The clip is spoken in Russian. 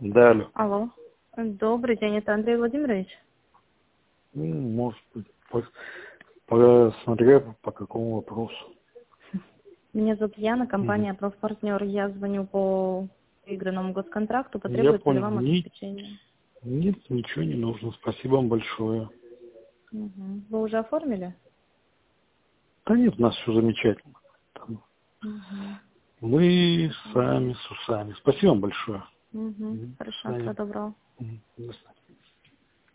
Да, алло. Алло. Добрый день, это Андрей Владимирович? Может быть, посмотря по какому вопросу. Меня зовут Яна, Мгм. компания «Профпартнер». Я звоню по выигранному госконтракту. Я Потребуется ли понял. вам обеспечение? Нет, ничего не нужно. Спасибо вам большое. Мгм. Вы уже оформили? Да нет, у нас все замечательно. Там Мгм. мы сами с усами. Спасибо вам большое. Мгм. До Хорошо, всего свидания. доброго. До свидания.